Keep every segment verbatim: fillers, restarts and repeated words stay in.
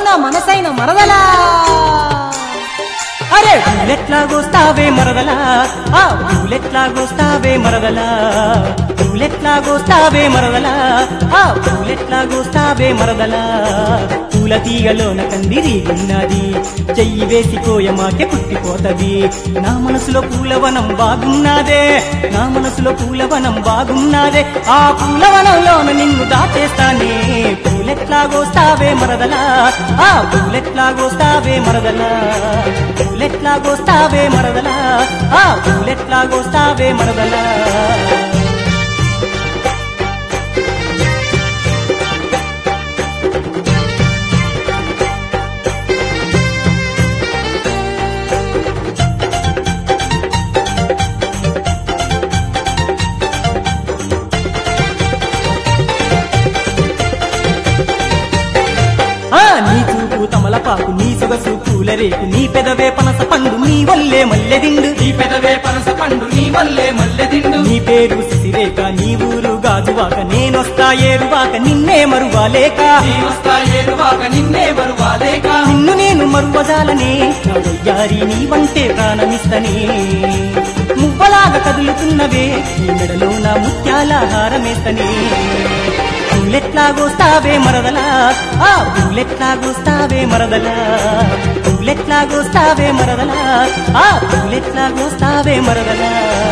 నా మనసైన మరదలా అరే పూలెట్లాగోస్తావే మరదలా ఆ పూలెట్లాగోస్తావే మరదలా పూలెట్లాగోస్తావే మరదలా ఆ పూలెట్లాగోస్తావే మరదలా పూల తీగలోన కందిరీగున్నది చెయ్యి వేసి కోయమాకే పుట్టిపోతది నా మనసులో పూలవనం బాగున్నాదే నా మనసులో పూలవనం బాగున్నాదే ఆ పూలవనంలోన నిన్ను దాచేస్తానే పూలెట్లాగోస్తావే మరదలా ఆ పూలెట్లాగోస్తావే మరదలా పూలెట్లాగోస్తావే మరదలా ఆ పూలెట్లాగోస్తావే మరదలా నీ చూపు తమలపాకు నీ సొగసు పూలరేకు నీ పెదవే పనస పండు నీ వల్లే మల్లెదిండు నీ పెదవే పనస పండు నీ వల్లే మల్లెదిండు నీ పేరు సిసిరేక నీ ఊరు గాజువాక నేనొస్తా ఏరువాక నిన్నే మరువాలేక నీవొస్తా ఏరువాక నిన్నే మరువాలేక నిన్ను నేను మరువజాలనే నా వయ్యారి నీ వంటే ప్రాణమిస్తనే మువ్వలాగా కదులుతున్నవే నీ మెడలో నా ముత్యాల హారమేస్తనే పూలెట్లాగోస్తావే మరదలా ఆ పూలెట్లాగోస్తావే మరదలా పూలెట్లాగోస్తావే మరదలా ఆ పూలెట్లాగోస్తావే మరదలా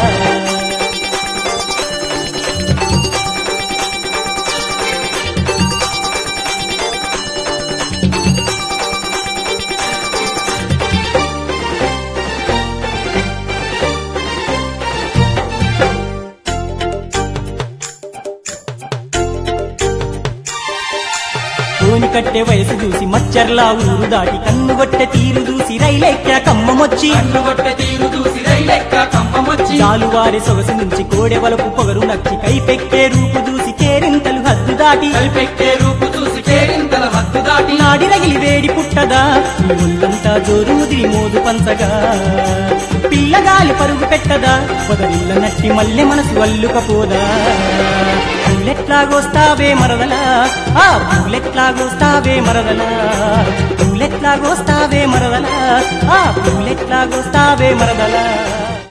కోని కట్టె వయసు చూసి మచ్చర్లా ఊరు దాటి కన్ను కొట్టె తీరు చూసి రైలెక్క కమ్మమొచ్చి కన్ను కొట్టె తీరు చూసి రైలెక్క కమ్మమొచ్చి జాలువారి సొగసు నుంచి కోడె వలపు పొగరు నచ్చి కైపెక్కే రూపు చూసి కేరింతలు హద్దు దాటి కలిపెక్కే రూపు చూసి కేరింతల హద్దు దాటి నాడి రగిలి వేడి పుట్టదా ఈ ఒళ్ళంతా జోరు ముదిరి మోదు పంచగా పిల్లగాలి పరుగు పెట్టదా పొదరిల్ల నట్టి మల్లె మనసు వల్లుకపోదా పూలెట్లాగోస్తావే మరదలా ఆ పూలెట్లాగోస్తావే మరదలా పూలెట్లాగోస్తావే మరదలా ఆ పూలెట్లాగోస్తావే మరదలా